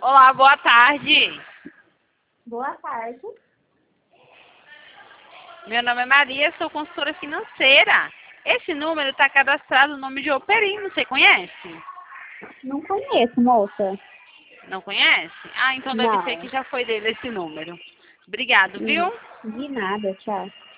Olá, boa tarde. Boa tarde. Meu nome é Maria, sou consultora financeira. Esse número está cadastrado no nome de Operino, você conhece? Não conheço, moça. Não conhece? Ah, então deve ser Não. que já foi dele esse número. Obrigado, viu? De nada, tchau.